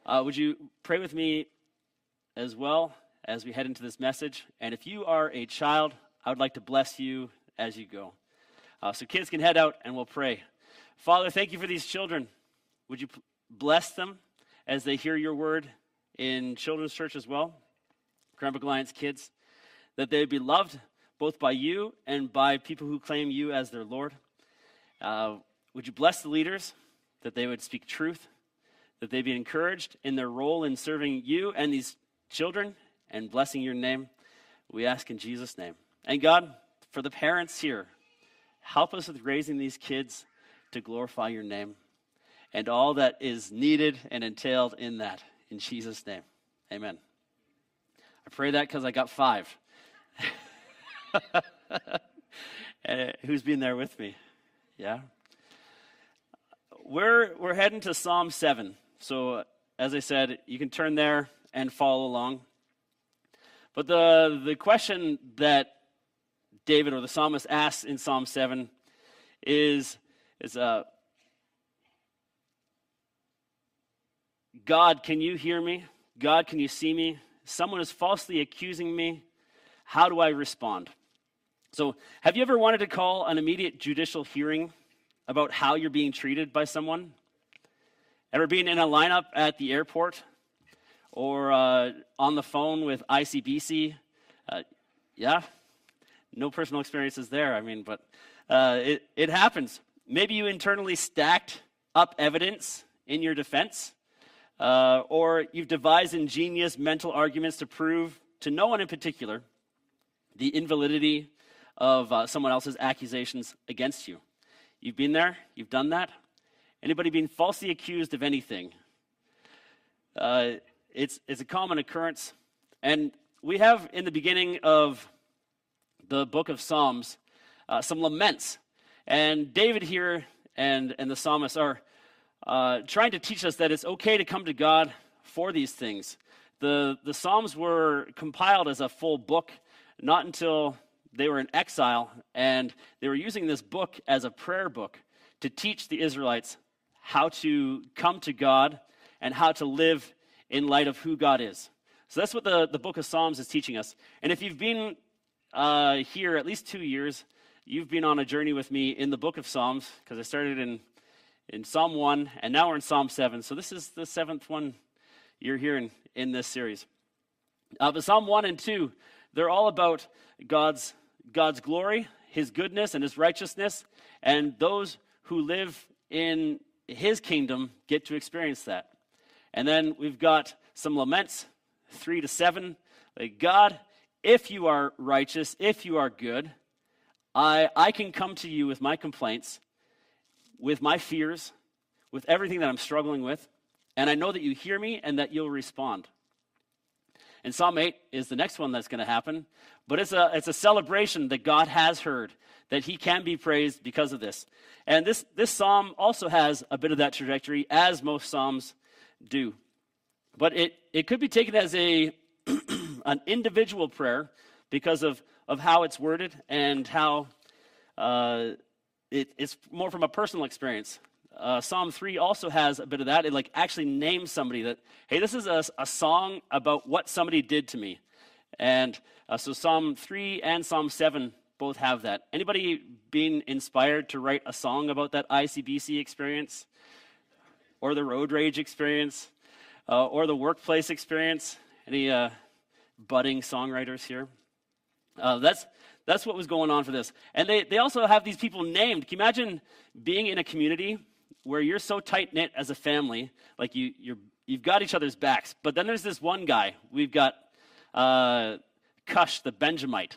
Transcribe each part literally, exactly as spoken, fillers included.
Uh, would you pray with me as well as we head into this message? And if you are a child, I would like to bless you as you go. Uh, so kids can head out and we'll pray. Father, thank you for these children. Would you p- bless them as they hear your word in children's church as well, Cranbrook Alliance kids, that they would be loved both by you and by people who claim you as their Lord. Uh, would you bless the leaders, that they would speak truth, that they be encouraged in their role in serving you and these children and blessing your name. We ask in Jesus' name. And God, for the parents here, help us with raising these kids to glorify your name and all that is needed and entailed in that. In Jesus' name, amen. I pray that because I got five. uh, who's been there with me? Yeah? We're we're heading to Psalm seven. So, as I said, you can turn there and follow along. But the the question that David or the psalmist asks in Psalm seven is, is uh, God, can you hear me? God, can you see me? Someone is falsely accusing me. How do I respond? So, have you ever wanted to call an immediate judicial hearing about how you're being treated by someone? Ever been in a lineup at the airport or uh, on the phone with I C B C? Uh, yeah, no personal experiences there. I mean, but uh, it, it happens. Maybe you internally stacked up evidence in your defense, uh, or you've devised ingenious mental arguments to prove to no one in particular the invalidity of uh, someone else's accusations against you. You've been there? You've done that? Anybody being falsely accused of anything? Uh, it's, it's a common occurrence. And we have in the beginning of the book of Psalms uh, some laments. And David here and, and the psalmist are uh, trying to teach us that it's okay to come to God for these things. The, the Psalms were compiled as a full book, not until they were in exile, and they were using this book as a prayer book to teach the Israelites how to come to God and how to live in light of who God is. So that's what the, the book of Psalms is teaching us. And if you've been uh, here at least two years, you've been on a journey with me in the book of Psalms, because I started in, in Psalm one, and now we're in Psalm seven. So this is the seventh one you're hearing in this series. Uh, but Psalm one and two, they're all about God's God's glory, his goodness, and his righteousness, and those who live in his kingdom get to experience that. And then we've got some laments, three to seven. Like, God, if you are righteous, if you are good, I, I can come to you with my complaints, with my fears, with everything that I'm struggling with, and I know that you hear me and that you'll respond. And Psalm eight is the next one that's going to happen. But it's a it's a celebration that God has heard, that he can be praised because of this. And this, this psalm also has a bit of that trajectory, as most psalms do. But it, it could be taken as a an individual prayer because of, of how it's worded and how uh, it, it's more from a personal experience. Uh, Psalm three also has a bit of that. It like actually names somebody that, hey, this is a, a song about what somebody did to me. And uh, so Psalm three and Psalm seven both have that. Anybody been inspired to write a song about that I C B C experience? Or the road rage experience? Uh, or the workplace experience? Any uh, budding songwriters here? Uh, that's that's what was going on for this. And they, they also have these people named. Can you imagine being in a community where you're so tight-knit as a family, like you, you're, you've got each other's backs, but then there's this one guy. We've got uh, Cush, the Benjamite,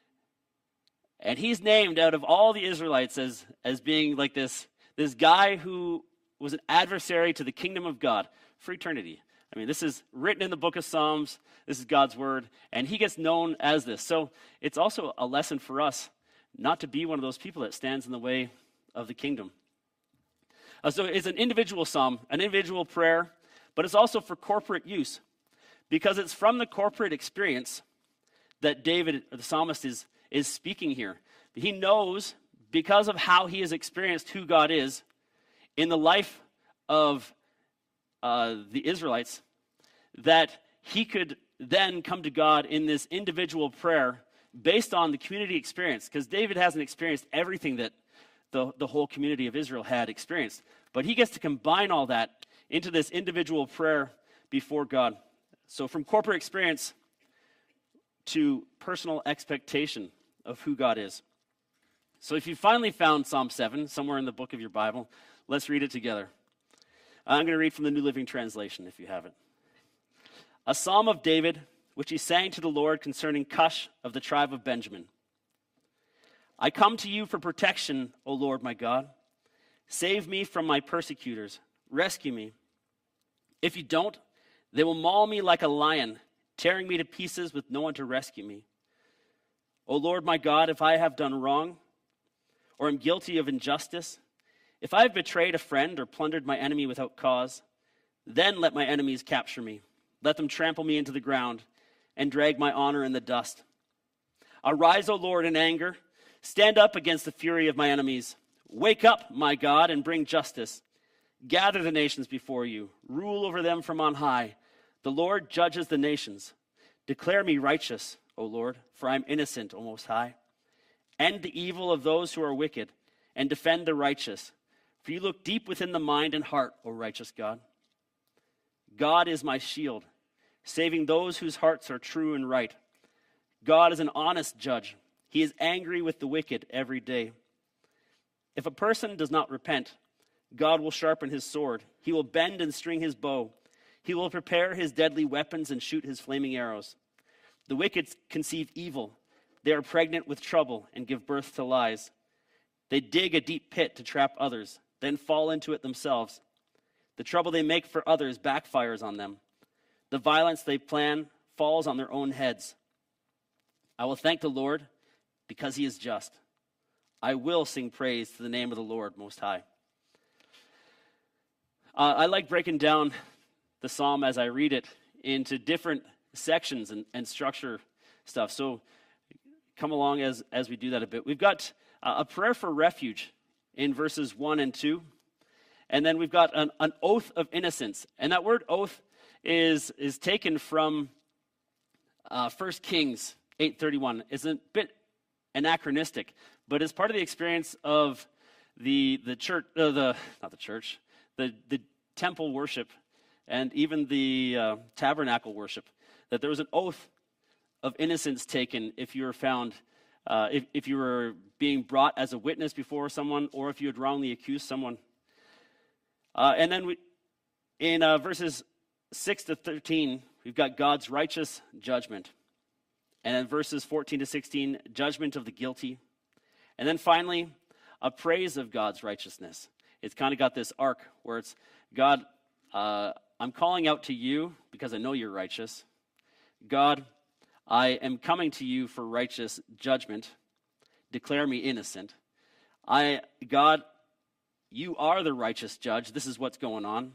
and he's named out of all the Israelites as, as being like this, this guy who was an adversary to the kingdom of God for eternity. I mean, this is written in the book of Psalms. This is God's word, and he gets known as this. So it's also a lesson for us not to be one of those people that stands in the way of the kingdom. Uh, so it's an individual psalm, an individual prayer, but it's also for corporate use because it's from the corporate experience that David, the psalmist, is, is speaking here. He knows, because of how he has experienced who God is in the life of uh, the Israelites that he could then come to God in this individual prayer based on the community experience, because David hasn't experienced everything that the, the whole community of Israel had experienced. But he gets to combine all that into this individual prayer before God. So from corporate experience to personal expectation of who God is. So if you finally found Psalm seven somewhere in the book of your Bible, let's read it together. I'm going to read from the New Living Translation if you have it. A psalm of David, which he sang to the Lord concerning Cush of the tribe of Benjamin. I come to you for protection, O Lord my God. Save me from my persecutors. Rescue me. If you don't, they will maul me like a lion, tearing me to pieces with no one to rescue me. O Lord my God, if I have done wrong or am guilty of injustice, if I have betrayed a friend or plundered my enemy without cause, then let my enemies capture me. Let them trample me into the ground and drag my honor in the dust. Arise, O Lord, in anger. Stand up against the fury of my enemies. Wake up, my God, and bring justice. Gather the nations before you. Rule over them from on high. The Lord judges the nations. Declare me righteous, O Lord, for I am innocent, O Most High. End the evil of those who are wicked, and defend the righteous. For you look deep within the mind and heart, O righteous God. God is my shield, saving those whose hearts are true and right. God is an honest judge. He is angry with the wicked every day. If a person does not repent, God will sharpen his sword. He will bend and string his bow. He will prepare his deadly weapons and shoot his flaming arrows. The wicked conceive evil. They are pregnant with trouble and give birth to lies. They dig a deep pit to trap others, then fall into it themselves. The trouble they make for others backfires on them. The violence they plan falls on their own heads. I will thank the Lord because he is just. I will sing praise to the name of the Lord Most High. Uh, I like breaking down the psalm as I read it into different sections and, and structure stuff. So come along as, as we do that a bit. We've got uh, a prayer for refuge in verses one and two. And then we've got an, an oath of innocence. And that word oath is, is taken from uh, First Kings eight thirty-one. It's a bit anachronistic, but it's part of the experience of the the church, uh, the not the church, the, the temple worship, and even the uh, tabernacle worship, that there was an oath of innocence taken if you were found, uh, if, if you were being brought as a witness before someone, or if you had wrongly accused someone. Uh, and then we, in uh, verses six to thirteen, we've got God's righteous judgment. And then verses fourteen to sixteen, judgment of the guilty. And then finally, a praise of God's righteousness. It's kind of got this arc where it's, God, uh, I'm calling out to you because I know you're righteous. God, I am coming to you for righteous judgment. Declare me innocent. I, God, you are the righteous judge. This is what's going on.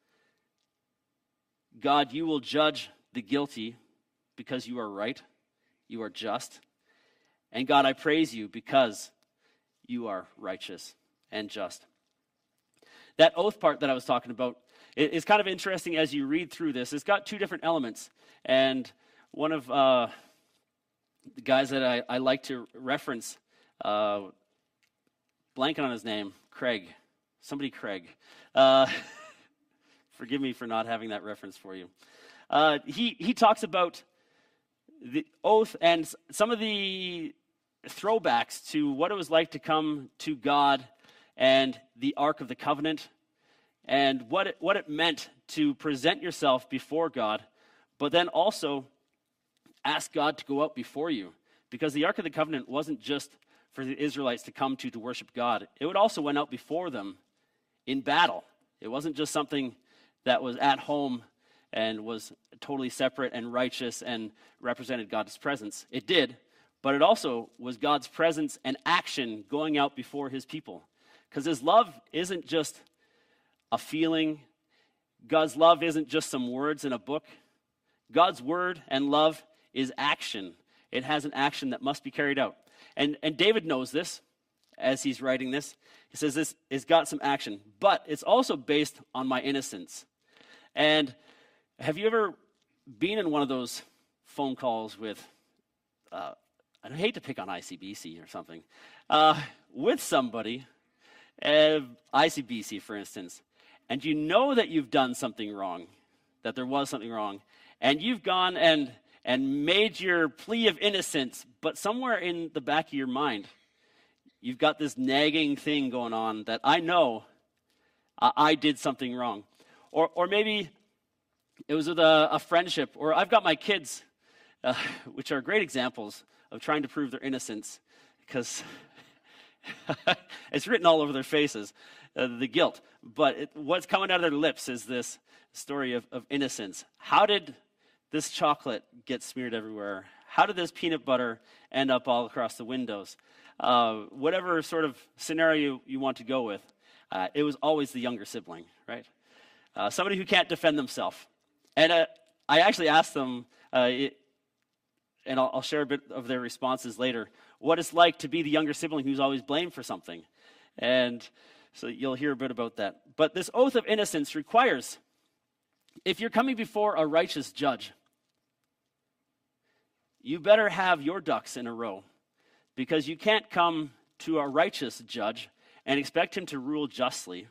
God, you will judge the guilty because you are right. You are just. And God, I praise you because you are righteous and just. That oath part that I was talking about is kind of interesting as you read through this. It's got two different elements. And one of uh, the guys that I, I like to reference, uh, blanking on his name, Craig. Somebody Craig. Uh, forgive me for not having that reference for you. Uh, he, he talks about the oath and some of the throwbacks to what it was like to come to God and the Ark of the Covenant and what it, what it meant to present yourself before God, but then also ask God to go out before you. Because the Ark of the Covenant wasn't just for the Israelites to come to to worship God. It would also went out before them in battle. It wasn't just something that was at home and was totally separate and righteous and represented God's presence. It did, but it also was God's presence and action going out before his people. Because his love isn't just a feeling. God's love isn't just some words in a book. God's word and love is action. It has an action that must be carried out. And, and David knows this as he's writing this. He says this has got some action, but it's also based on my innocence. And have you ever been in one of those phone calls with, uh, I hate to pick on I C B C or something, uh, with somebody, uh, I C B C for instance, and you know that you've done something wrong, that there was something wrong, and you've gone and and made your plea of innocence, but somewhere in the back of your mind, you've got this nagging thing going on that I know I, I did something wrong. Or or maybe it was with a, a friendship, or I've got my kids, uh, which are great examples of trying to prove their innocence, because it's written all over their faces, uh, the guilt. But it, what's coming out of their lips is this story of, of innocence. How did this chocolate gets smeared everywhere? How did this peanut butter end up all across the windows? Uh, whatever sort of scenario you want to go with, uh, it was always the younger sibling, right? Uh, somebody who can't defend themselves. And uh, I actually asked them, uh, it, and I'll, I'll share a bit of their responses later, what it's like to be the younger sibling who's always blamed for something. And so you'll hear a bit about that. But this oath of innocence requires, if you're coming before a righteous judge, you better have your ducks in a row, because you can't come to a righteous judge and expect him to rule justly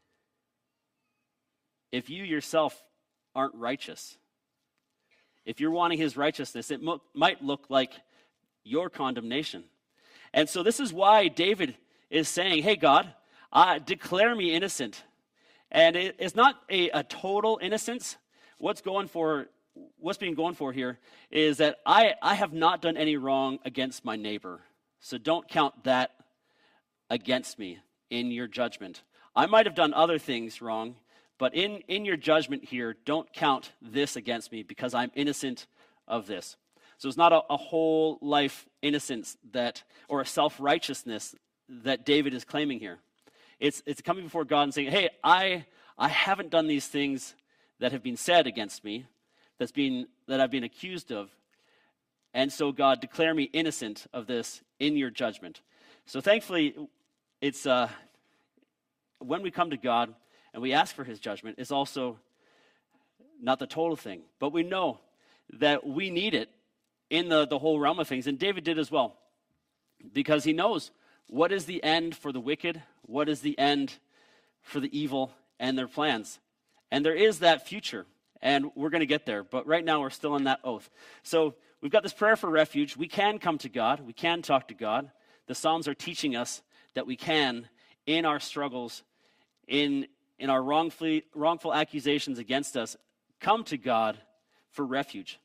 if you yourself aren't righteous. If you're wanting his righteousness, it mo- might look like your condemnation. And so this is why David is saying, hey, God, uh, declare me innocent. And it, it's not a, a total innocence. What's going for What's being going for here is that I, I have not done any wrong against my neighbor. So don't count that against me in your judgment. I might have done other things wrong, but in, in your judgment here, don't count this against me, because I'm innocent of this. So it's not a, a whole life innocence that, or a self-righteousness that David is claiming here. It's, it's coming before God and saying, hey, I, I haven't done these things that have been said against me, that's been that I've been accused of. And so, God, declare me innocent of this in your judgment. So thankfully, it's uh, when we come to God and we ask for his judgment, it's also not the total thing. But we know that we need it in the, the whole realm of things. And David did as well, because he knows what is the end for the wicked, what is the end for the evil and their plans. And there is that future. And we're going to get there, but right now we're still in that oath. So we've got this prayer for refuge. We can come to God. We can talk to God. The Psalms are teaching us that we can, in our struggles, in, in our wrongfully, wrongful accusations against us, come to God for refuge.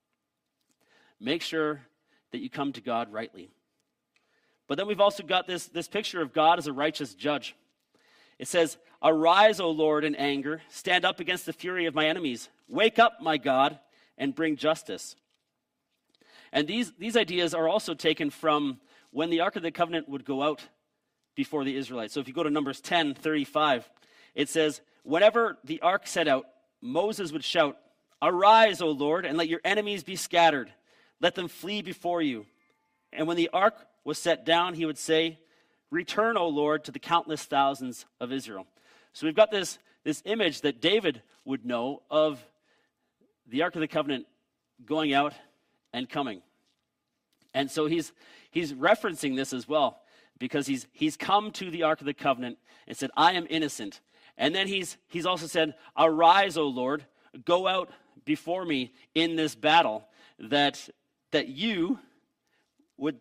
Make sure that you come to God rightly. But then we've also got this, this picture of God as a righteous judge. It says, arise, O Lord, in anger. Stand up against the fury of my enemies. Wake up, my God, and bring justice. And these, these ideas are also taken from when the Ark of the Covenant would go out before the Israelites. So if you go to Numbers ten thirty-five, it says, whenever the Ark set out, Moses would shout, arise, O Lord, and let your enemies be scattered. Let them flee before you. And when the Ark was set down, he would say, return, O Lord, to the countless thousands of Israel. So we've got this, this image that David would know of the Ark of the Covenant going out and coming. And so he's he's referencing this as well, because he's he's come to the Ark of the Covenant and said, I am innocent. And then he's he's also said, arise, O Lord, go out before me in this battle, that that you would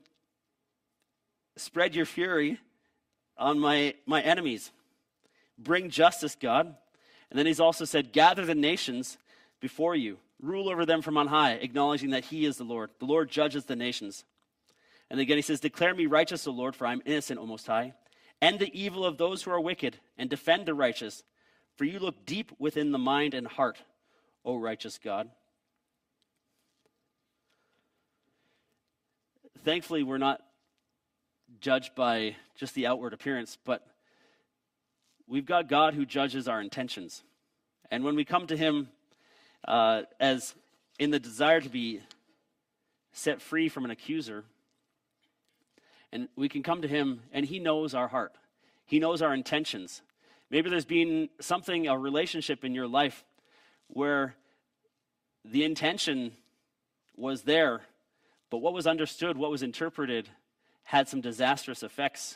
spread your fury on my, my enemies. Bring justice, God. And then he's also said, gather the nations before you. Rule over them from on high, acknowledging that he is the Lord. The Lord judges the nations. And again he says, declare me righteous, O Lord, for I am innocent, O Most High. End the evil of those who are wicked, and defend the righteous. For you look deep within the mind and heart, O righteous God. Thankfully, we're not judged by just the outward appearance, but we've got God who judges our intentions. And when we come to him uh, as in the desire to be set free from an accuser, and we can come to him and he knows our heart. He knows our intentions. Maybe there's been something, a relationship in your life where the intention was there, but what was understood, what was interpreted, had some disastrous effects.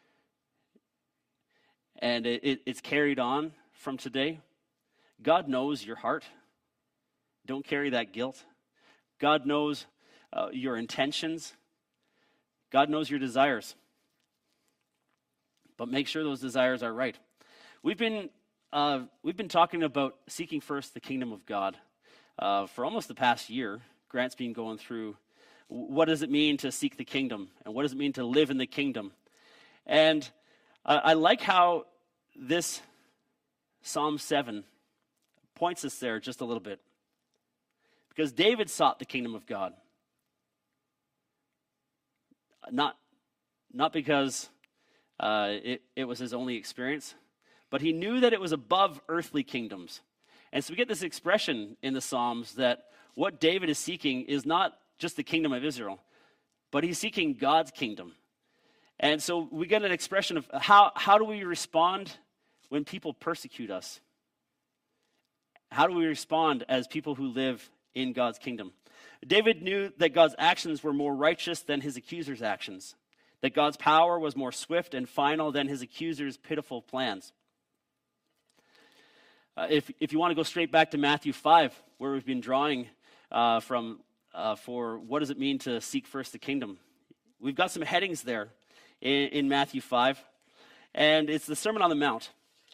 And it, it, it's carried on from today. God knows your heart. Don't carry that guilt. God knows uh, your intentions. God knows your desires. But make sure those desires are right. We've been uh, we've been talking about seeking first the kingdom of God uh, for almost the past year. Grant's been going through what does it mean to seek the kingdom, and what does it mean to live in the kingdom. And uh, I like how this Psalm seven points us there just a little bit. Because David sought the kingdom of God. Not, not because uh, it, it was his only experience, but he knew that it was above earthly kingdoms. And so we get this expression in the Psalms that what David is seeking is not just the kingdom of Israel, but he's seeking God's kingdom. And so we get an expression of how, how do we respond when people persecute us? How do we respond as people who live in God's kingdom? David knew that God's actions were more righteous than his accusers' actions, that God's power was more swift and final than his accusers' pitiful plans. Uh, if, if you want to go straight back to Matthew five, where we've been drawing uh, from uh, for what does it mean to seek first the kingdom, we've got some headings there in, in Matthew five, and it's the Sermon on the Mount.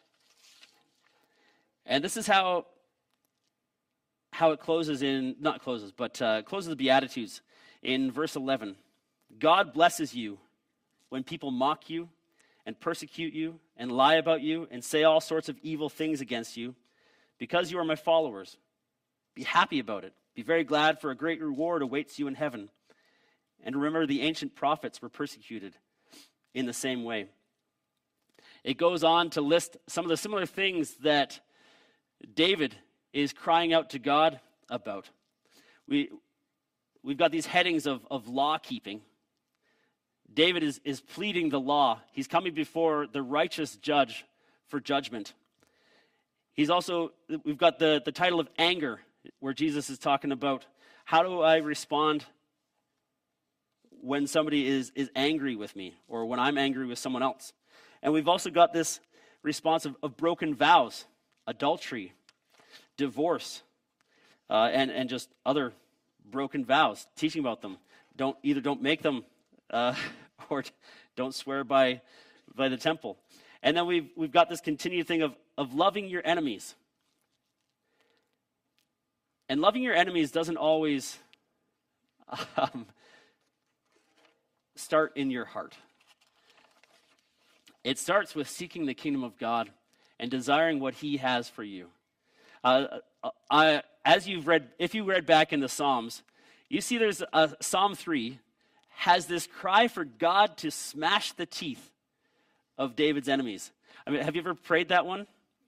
And this is how how it closes in, not closes, but uh, closes the Beatitudes in verse eleven. God blesses you when people mock you and persecute you and lie about you and say all sorts of evil things against you because you are my followers. Be happy about it. Be very glad, for a great reward awaits you in heaven. And remember, the ancient prophets were persecuted in the same way. It goes on to list some of the similar things that David is crying out to God about. We, we've got these headings of, of law keeping. David is, is pleading the law. He's coming before the righteous judge for judgment. He's also, we've got the, the title of anger, where Jesus is talking about how do I respond when somebody is, is angry with me, or when I'm angry with someone else. And we've also got this response of, of broken vows, adultery, divorce, uh, and, and just other broken vows, teaching about them. Don't either don't make them uh, or don't swear by by the temple. And then we've we've got this continued thing of, of loving your enemies. And loving your enemies doesn't always um, start in your heart. It starts with seeking the kingdom of God and desiring what he has for you. Uh, I, as you've read, if you read back in the Psalms, you see there's a, Psalm three has this cry for God to smash the teeth of David's enemies. I mean, have you ever prayed that one?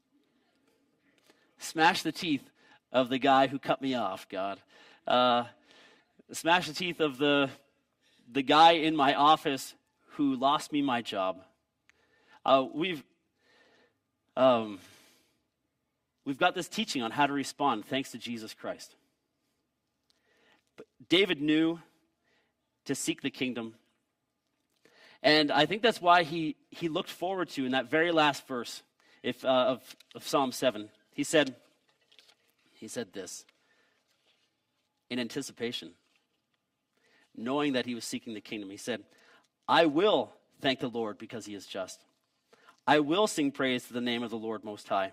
Smash the teeth of the guy who cut me off, God. Uh, smash the teeth of the the guy in my office who lost me my job. Uh, we've um, we've got this teaching on how to respond thanks to Jesus Christ. But David knew to seek the kingdom. And I think that's why he, he looked forward to, in that very last verse if, uh, of, of Psalm seven, he said, he said this, in anticipation, knowing that he was seeking the kingdom. He said, I will thank the Lord because he is just. I will sing praise to the name of the Lord Most High.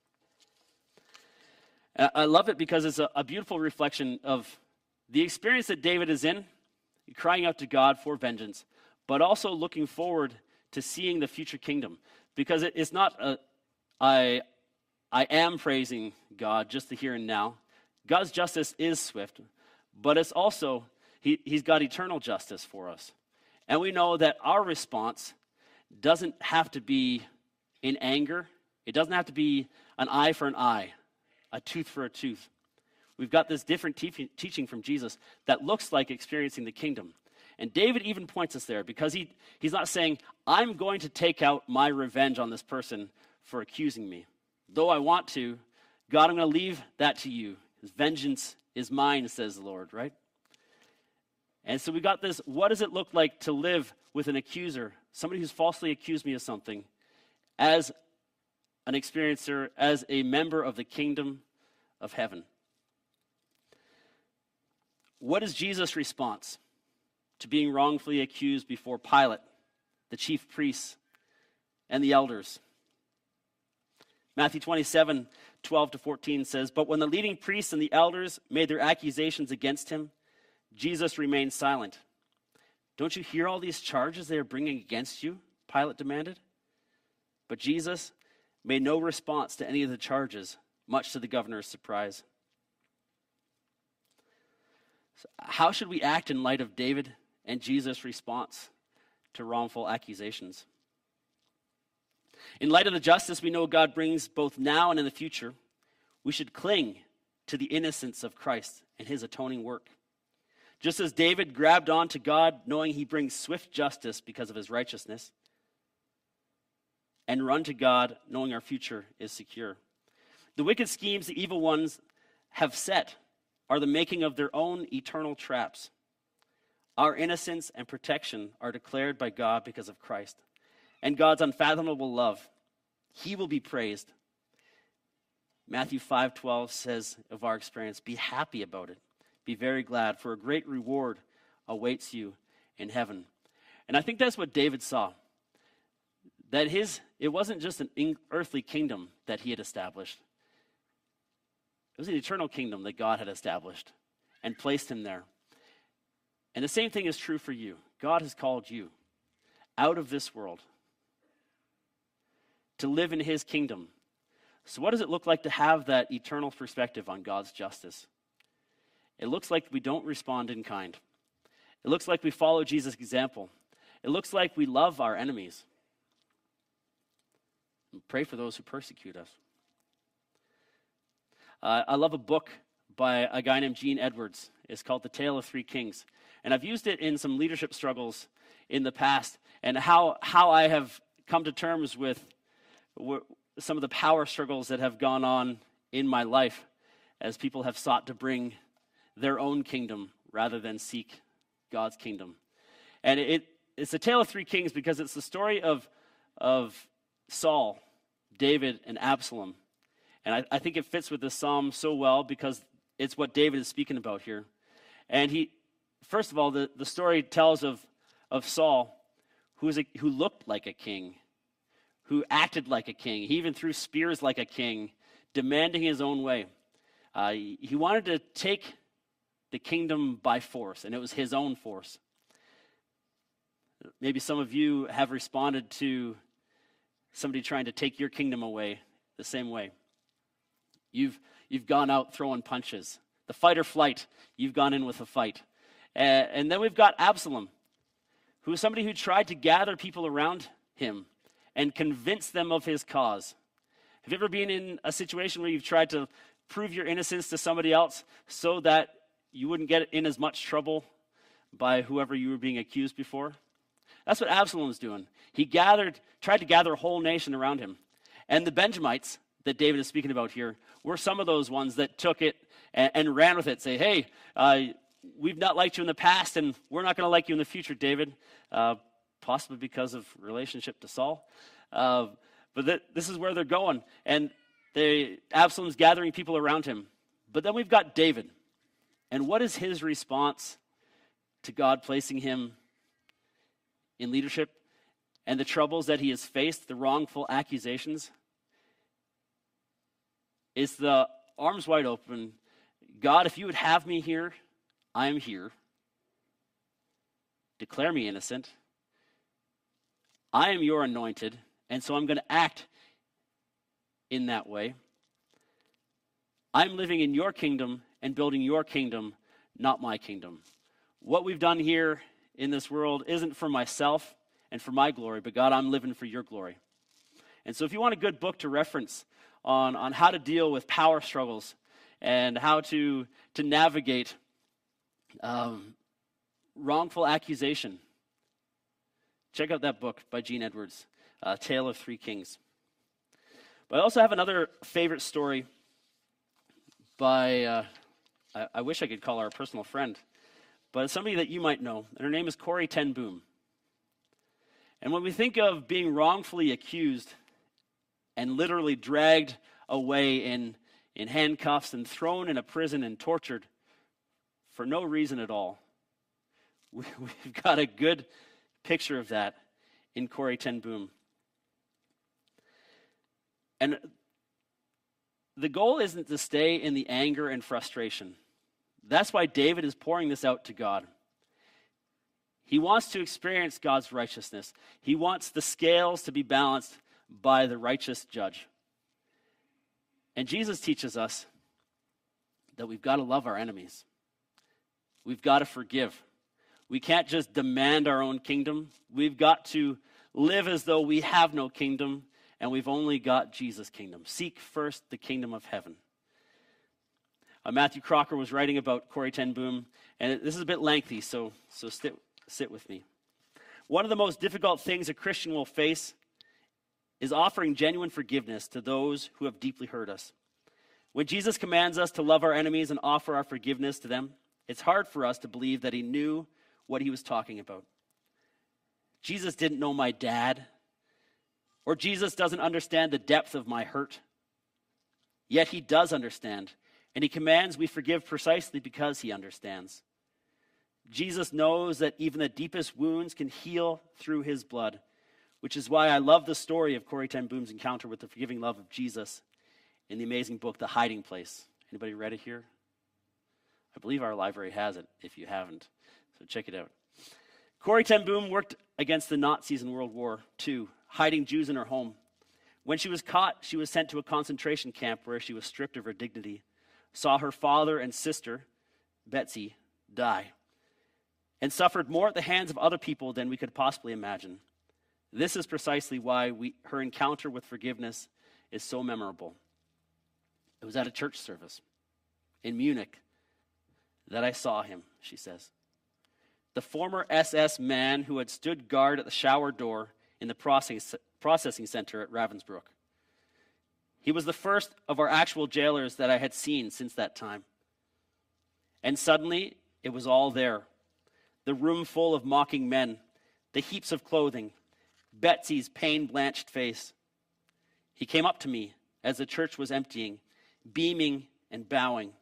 I love it because it's a, a beautiful reflection of the experience that David is in, crying out to God for vengeance, but also looking forward to seeing the future kingdom. Because it, it's not, a, I, I am praising God just the here and now. God's justice is swift, but it's also, he, he's got eternal justice for us. And we know that our response doesn't have to be in anger. It doesn't have to be an eye for an eye, a tooth for a tooth. We've got this different te- teaching from Jesus that looks like experiencing the kingdom. And David even points us there because he, he's not saying, I'm going to take out my revenge on this person for accusing me. Though I want to, God, I'm going to leave that to you. His vengeance is mine, says the Lord, right? And so we got this, what does it look like to live with an accuser, somebody who's falsely accused me of something, as an experiencer, as a member of the kingdom of heaven? What is Jesus' response to being wrongfully accused before Pilate, the chief priests, and the elders? Matthew twenty-seven, twelve to fourteen says, "But when the leading priests and the elders made their accusations against him, Jesus remained silent. 'Don't you hear all these charges they are bringing against you?' Pilate demanded. But Jesus made no response to any of the charges, much to the governor's surprise." So how should we act in light of David and Jesus' response to wrongful accusations? In light of the justice we know God brings both now and in the future, we should cling to the innocence of Christ and his atoning work. Just as David grabbed on to God, knowing he brings swift justice because of his righteousness, and run to God, knowing our future is secure. The wicked schemes the evil ones have set are the making of their own eternal traps. Our innocence and protection are declared by God because of Christ, and God's unfathomable love. He will be praised. Matthew five twelve says of our experience, "Be happy about it. Be very glad, for a great reward awaits you in heaven." And I think that's what David saw. That his it wasn't just an earthly kingdom that he had established. It was an eternal kingdom that God had established and placed him there. And the same thing is true for you. God has called you out of this world to live in his kingdom. So what does it look like to have that eternal perspective on God's justice? It looks like we don't respond in kind. It looks like we follow Jesus' example. It looks like we love our enemies and pray for those who persecute us. Uh, I love a book by a guy named Gene Edwards. It's called The Tale of Three Kings. And I've used it in some leadership struggles in the past, and how, how I have come to terms with w- some of the power struggles that have gone on in my life as people have sought to bring their own kingdom rather than seek God's kingdom. And it, it's a tale of three kings because it's the story of, of Saul, David, and Absalom. And I, I think it fits with this psalm so well because it's what David is speaking about here. And he, first of all, the, the story tells of, of Saul, who, is a, who looked like a king, who acted like a king. He even threw spears like a king, demanding his own way. Uh, he wanted to take the kingdom by force, and it was his own force. Maybe some of you have responded to somebody trying to take your kingdom away the same way. You've, you've gone out throwing punches. The fight or flight, you've gone in with a fight. Uh, and then we've got Absalom, who is somebody who tried to gather people around him and convince them of his cause. Have you ever been in a situation where you've tried to prove your innocence to somebody else so that you wouldn't get in as much trouble by whoever you were being accused before? That's what Absalom was doing. He gathered, tried to gather a whole nation around him. And the Benjamites that David is speaking about here were some of those ones that took it and, and ran with it. Say, hey, uh, we've not liked you in the past, and we're not going to like you in the future, David, uh, possibly because of relationship to Saul. Uh, but th- this is where they're going. And they, Absalom's gathering people around him. But then we've got David. And what is his response to God placing him in leadership and the troubles that he has faced, the wrongful accusations? It's the arms wide open. God, if you would have me here, I am here. Declare me innocent. I am your anointed, and so I'm going to act in that way. I'm living in your kingdom and building your kingdom, not my kingdom. What we've done here in this world isn't for myself and for my glory, but God, I'm living for your glory. And so if you want a good book to reference on, on how to deal with power struggles and how to, to navigate um, wrongful accusation, check out that book by Gene Edwards, uh, Tale of Three Kings. But I also have another favorite story by, uh, I, I wish I could call her a personal friend, but somebody that you might know, and her name is Corrie ten Boom. And when we think of being wrongfully accused and literally dragged away in, in handcuffs and thrown in a prison and tortured for no reason at all, we, we've got a good picture of that in Corrie ten Boom. And the goal isn't to stay in the anger and frustration. That's why David is pouring this out to God. He wants to experience God's righteousness. He wants the scales to be balanced by the righteous judge. And Jesus teaches us that we've got to love our enemies. We've got to forgive. We can't just demand our own kingdom. We've got to live as though we have no kingdom and we've only got Jesus' kingdom. Seek first the kingdom of heaven. Uh, Matthew Crocker was writing about Corrie ten Boom, and this is a bit lengthy, so, so sit, sit with me. One of the most difficult things a Christian will face is offering genuine forgiveness to those who have deeply hurt us. When Jesus commands us to love our enemies and offer our forgiveness to them, it's hard for us to believe that he knew what he was talking about. Jesus didn't know my dad, or Jesus doesn't understand the depth of my hurt. Yet he does understand, and he commands we forgive precisely because he understands. Jesus knows that even the deepest wounds can heal through his blood, which is why I love the story of Corrie ten Boom's encounter with the forgiving love of Jesus in the amazing book, The Hiding Place. Anybody read it here? I believe our library has it, if you haven't. So check it out. Corrie ten Boom worked against the Nazis in World War Two, hiding Jews in her home. When she was caught, she was sent to a concentration camp where she was stripped of her dignity, saw her father and sister, Betsy, die, and suffered more at the hands of other people than we could possibly imagine. This is precisely why we, her encounter with forgiveness is so memorable. It was at a church service in Munich that I saw him, she says. The former S S man who had stood guard at the shower door in the processing center at Ravensbrück. He was the first of our actual jailers that I had seen since that time. And suddenly, it was all there. The room full of mocking men, the heaps of clothing, Betsy's pain-blanched face. He came up to me as the church was emptying, beaming and bowing.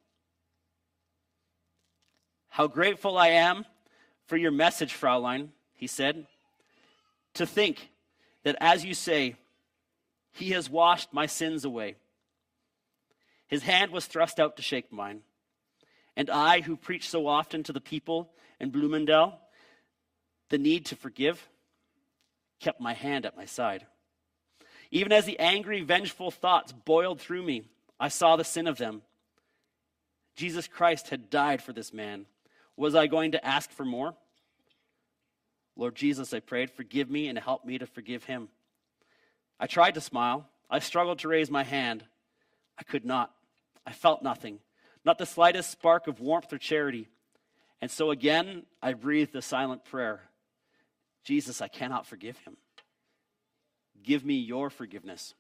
"How grateful I am for your message, Fraulein," he said. "To think that, as you say, he has washed my sins away." His hand was thrust out to shake mine. And I, who preach so often to the people in Bloemendaal the need to forgive, kept my hand at my side. Even as the angry, vengeful thoughts boiled through me, I saw the sin of them. Jesus Christ had died for this man. Was I going to ask for more? Lord Jesus, I prayed, forgive me and help me to forgive him. I tried to smile. I struggled to raise my hand. I could not. I felt nothing, not the slightest spark of warmth or charity. And so again, I breathed a silent prayer. Jesus, I cannot forgive him. Give me your forgiveness.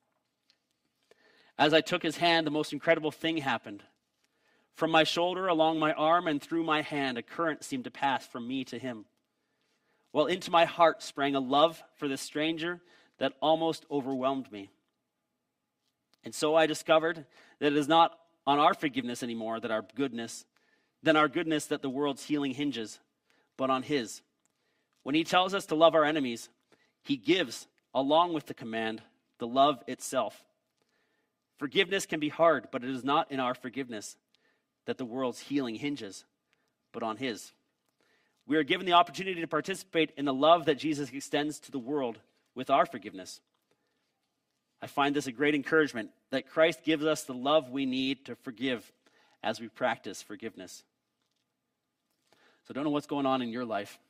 As I took his hand, the most incredible thing happened. From my shoulder, along my arm, and through my hand, a current seemed to pass from me to him, while into my heart sprang a love for this stranger that almost overwhelmed me. And so I discovered that it is not on our forgiveness anymore that our goodness, than our goodness that the world's healing hinges, but on his. When he tells us to love our enemies, he gives, along with the command, the love itself. Forgiveness can be hard, but it is not in our forgiveness that the world's healing hinges, but on his. We are given the opportunity to participate in the love that Jesus extends to the world with our forgiveness. I find this a great encouragement that Christ gives us the love we need to forgive as we practice forgiveness. So I don't know what's going on in your life.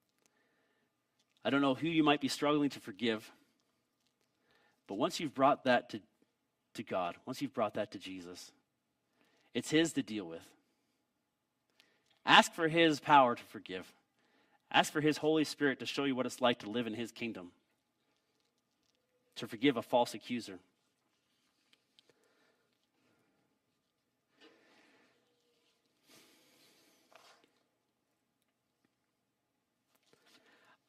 I don't know who you might be struggling to forgive. But once you've brought that to, to God, once you've brought that to Jesus, it's his to deal with. Ask for his power to forgive. Ask for his Holy Spirit to show you what it's like to live in his kingdom, to forgive a false accuser.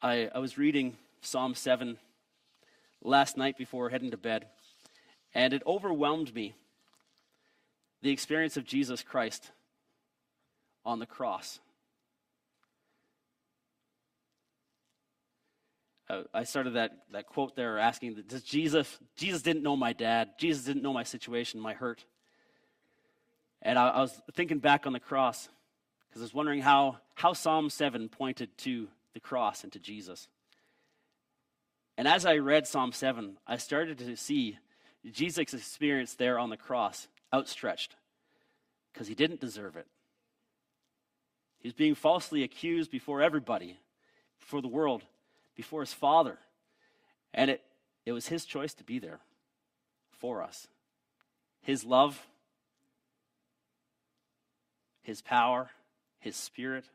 I, I was reading Psalm seven last night before heading to bed, and it overwhelmed me, the experience of Jesus Christ on the cross. Uh, I started that, that quote there asking, does Jesus, Jesus didn't know my dad, Jesus didn't know my situation, my hurt. And I, I was thinking back on the cross, because I was wondering how, how Psalm seven pointed to the cross and to Jesus. And as I read Psalm seven, I started to see Jesus' experience there on the cross, outstretched, because he didn't deserve it. He was being falsely accused before everybody, before the world, before his Father. And it, it was his choice to be there for us. His love, his power, his Spirit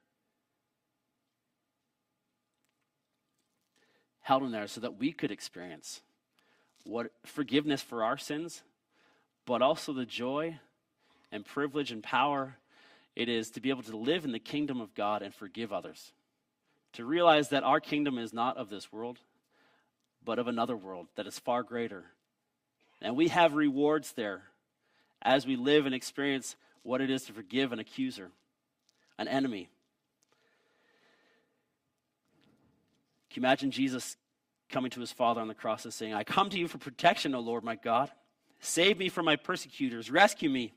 held him there so that we could experience what forgiveness for our sins, but also the joy and privilege and power it is to be able to live in the kingdom of God and forgive others. To realize that our kingdom is not of this world, but of another world that is far greater. And we have rewards there as we live and experience what it is to forgive an accuser, an enemy. Can you imagine Jesus coming to his Father on the cross and saying, I come to you for protection, O Lord my God. Save me from my persecutors. Rescue me.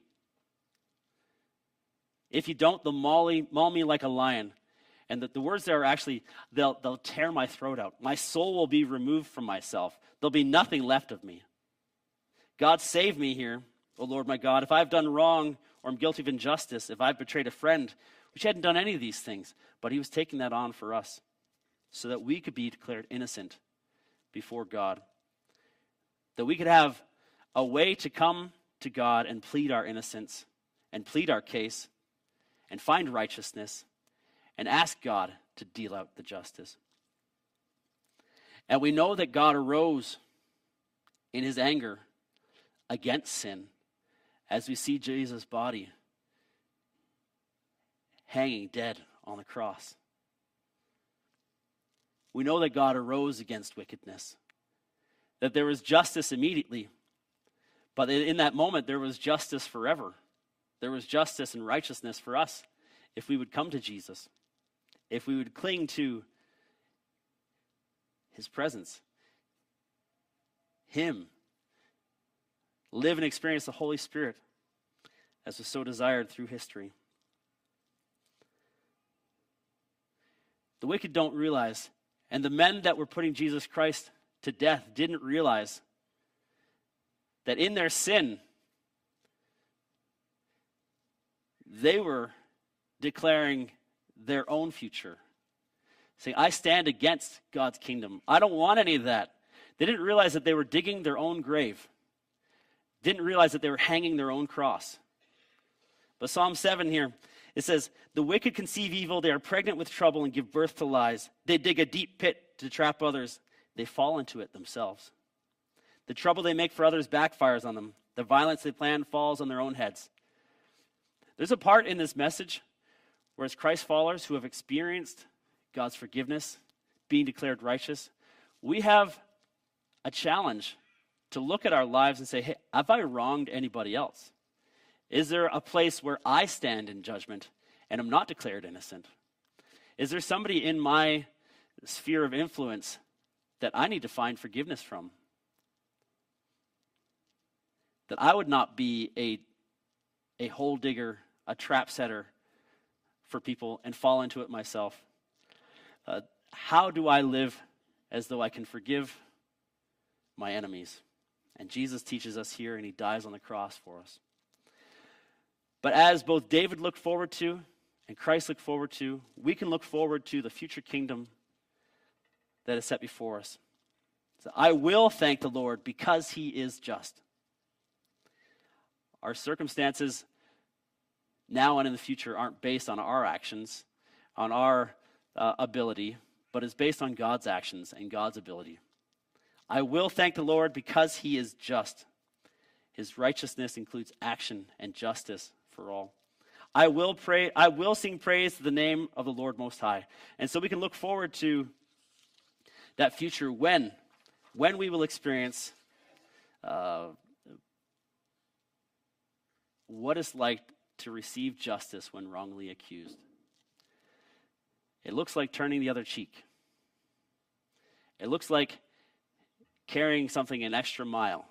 If you don't, they'll maul, maul me like a lion. And the, the words there are actually, they'll, they'll tear my throat out. My soul will be removed from myself. There'll be nothing left of me. God, save me here, O Lord my God. If I've done wrong or am guilty of injustice, if I've betrayed a friend, which hadn't done any of these things, but he was taking that on for us so that we could be declared innocent before God. That we could have a way to come to God and plead our innocence and plead our case and find righteousness and ask God to deal out the justice. And we know that God arose in his anger against sin as we see Jesus' body hanging dead on the cross. We know that God arose against wickedness, that there was justice immediately, but in that moment there was justice forever. There was justice and righteousness for us if we would come to Jesus, if we would cling to his presence, him, live and experience the Holy Spirit as was so desired through history. The wicked don't realize, and the men that were putting Jesus Christ to death didn't realize that in their sin, they were declaring their own future, saying, I stand against God's kingdom. I don't want any of that. They didn't realize that they were digging their own grave, didn't realize that they were hanging their own cross. But Psalm seven here, it says, the wicked conceive evil, they are pregnant with trouble and give birth to lies. They dig a deep pit to trap others. They fall into it themselves. The trouble they make for others backfires on them. The violence they plan falls on their own heads. There's a part in this message where as Christ followers who have experienced God's forgiveness, being declared righteous, we have a challenge to look at our lives and say, hey, have I wronged anybody else? Is there a place where I stand in judgment and am not declared innocent? Is there somebody in my sphere of influence that I need to find forgiveness from? That I would not be a, a hole digger, a trap setter for people and fall into it myself. Uh, how do I live as though I can forgive my enemies? And Jesus teaches us here, and he dies on the cross for us. But as both David looked forward to and Christ looked forward to, we can look forward to the future kingdom that is set before us. So I will thank the Lord because he is just. Our circumstances now and in the future aren't based on our actions, on our uh, ability, but is based on God's actions and God's ability. I will thank the Lord because he is just. His righteousness includes action and justice for all. I will pray, I will sing praise to the name of the Lord Most High. And so we can look forward to that future when, when we will experience uh, what it's like to receive justice when wrongly accused. It looks like turning the other cheek. It looks like carrying something an extra mile.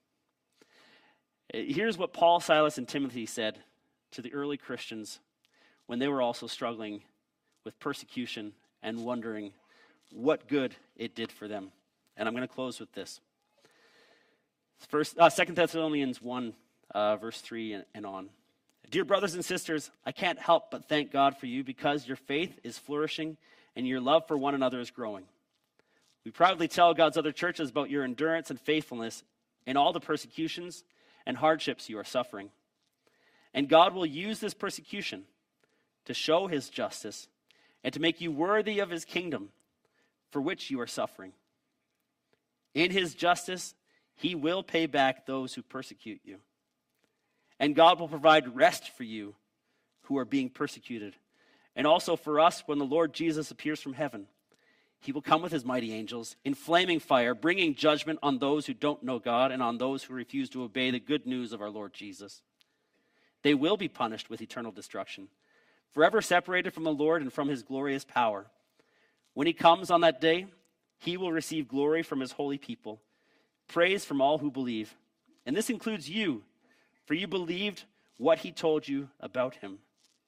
Here's what Paul, Silas, and Timothy said to the early Christians when they were also struggling with persecution and wondering what good it did for them. And I'm going to close with this. First, uh, Second Thessalonians one, uh, verse three and, and on. Dear brothers and sisters, I can't help but thank God for you because your faith is flourishing and your love for one another is growing. We proudly tell God's other churches about your endurance and faithfulness in all the persecutions and hardships you are suffering. And God will use this persecution to show his justice and to make you worthy of his kingdom for which you are suffering. In his justice, he will pay back those who persecute you. And God will provide rest for you who are being persecuted. And also for us when the Lord Jesus appears from heaven. He will come with his mighty angels in flaming fire, bringing judgment on those who don't know God and on those who refuse to obey the good news of our Lord Jesus. They will be punished with eternal destruction, forever separated from the Lord and from his glorious power. When he comes on that day, he will receive glory from his holy people, praise from all who believe. And this includes you, for you believed what he told you about him.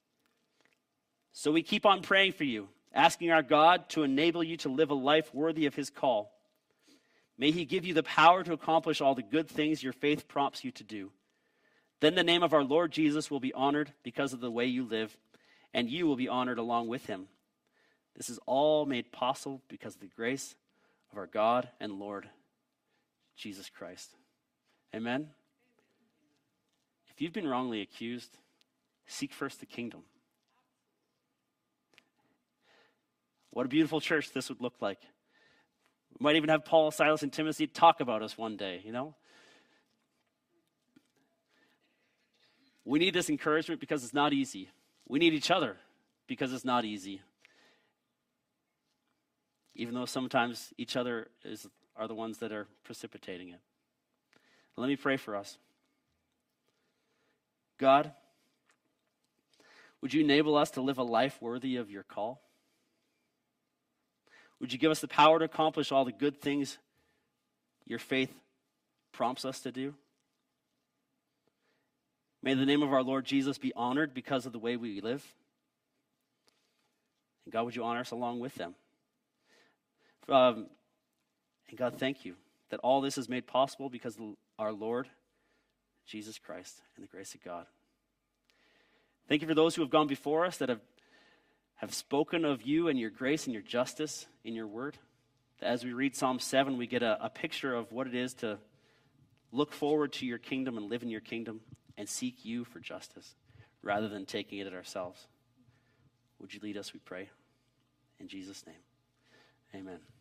So we keep on praying for you, asking our God to enable you to live a life worthy of his call. May he give you the power to accomplish all the good things your faith prompts you to do. Then the name of our Lord Jesus will be honored because of the way you live, and you will be honored along with him. This is all made possible because of the grace of our God and Lord, Jesus Christ. Amen? If you've been wrongly accused, seek first the kingdom. What a beautiful church this would look like. We might even have Paul, Silas, and Timothy talk about us one day, you know? We need this encouragement because it's not easy. We need each other because it's not easy. Even though sometimes each other is, are the ones that are precipitating it. Let me pray for us. God, would you enable us to live a life worthy of your call? Would you give us the power to accomplish all the good things your faith prompts us to do? May the name of our Lord Jesus be honored because of the way we live. And God, would you honor us along with them? Um, and God, thank you that all this is made possible because of our Lord Jesus Christ and the grace of God. Thank you for those who have gone before us that have, have spoken of you and your grace and your justice in your word. As we read Psalm seven, we get a, a picture of what it is to look forward to your kingdom and live in your kingdom and seek you for justice rather than taking it ourselves. Would you lead us, we pray. In Jesus' name, amen.